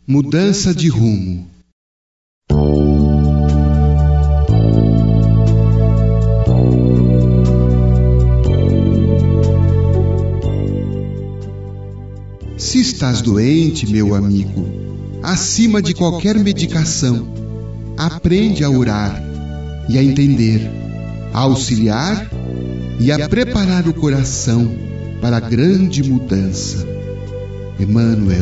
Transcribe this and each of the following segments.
Mudança de rumo. Se estás doente, meu amigo, acima de qualquer medicação, aprende a orar e a entender, a auxiliar e a preparar o coração para a grande mudança. Emmanuel.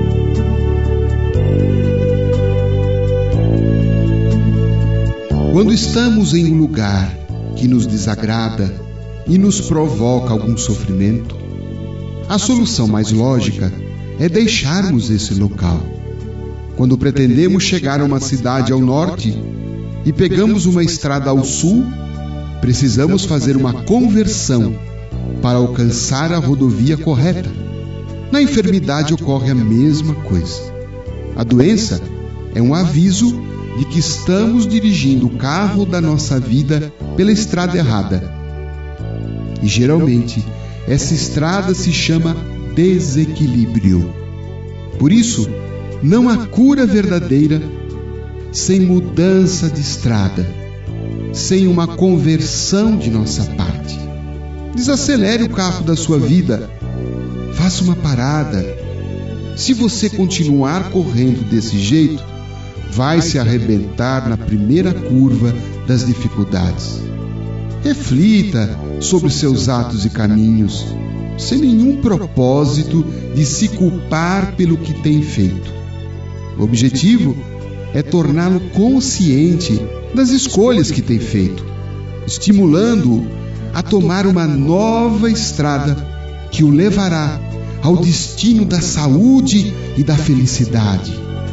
Quando estamos em um lugar que nos desagrada e nos provoca algum sofrimento, a solução mais lógica é deixarmos esse local. Quando pretendemos chegar a uma cidade ao norte e pegamos uma estrada ao sul, precisamos fazer uma conversão para alcançar a rodovia correta. Na enfermidade ocorre a mesma coisa. A doença é um aviso de que estamos dirigindo o carro da nossa vida pela estrada errada. E geralmente, essa estrada se chama desequilíbrio. Por isso, não há cura verdadeira sem mudança de estrada, sem uma conversão de nossa parte. Desacelere o carro da sua vida, faça uma parada. Se você continuar correndo desse jeito, vai se arrebentar na primeira curva das dificuldades. Reflita sobre seus atos e caminhos, sem nenhum propósito de se culpar pelo que tem feito. O objetivo é torná-lo consciente das escolhas que tem feito, estimulando-o a tomar uma nova estrada que o levará ao destino da saúde e da felicidade.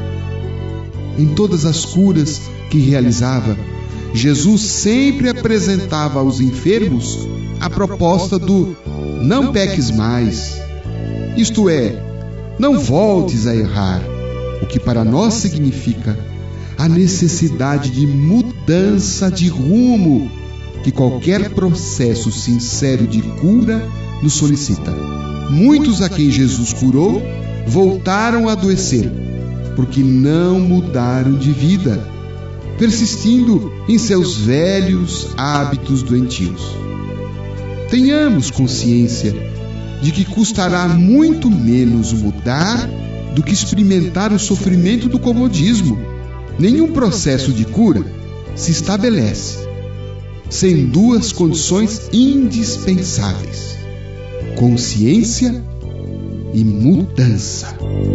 Em todas as curas que realizava, Jesus sempre apresentava aos enfermos a proposta do não peques mais, isto é, não voltes a errar, o que para nós significa a necessidade de mudança de rumo que qualquer processo sincero de cura nos solicita. Muitos a quem Jesus curou voltaram a adoecer, porque não mudaram de vida, persistindo em seus velhos hábitos doentios. Tenhamos consciência de que custará muito menos mudar do que experimentar o sofrimento do comodismo. Nenhum processo de cura se estabelece sem duas condições indispensáveis: consciência e mudança.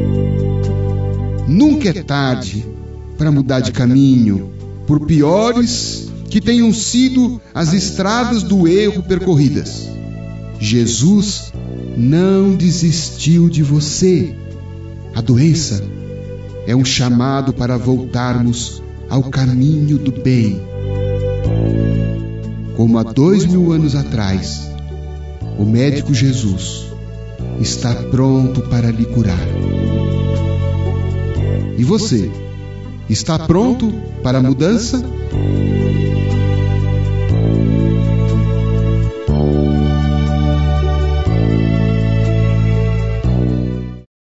Nunca é tarde para mudar de caminho, por piores que tenham sido as estradas do erro percorridas. Jesus não desistiu de você. A doença é um chamado para voltarmos ao caminho do bem. Como há 2000 anos atrás, o médico Jesus está pronto para lhe curar. E você, está pronto para a mudança?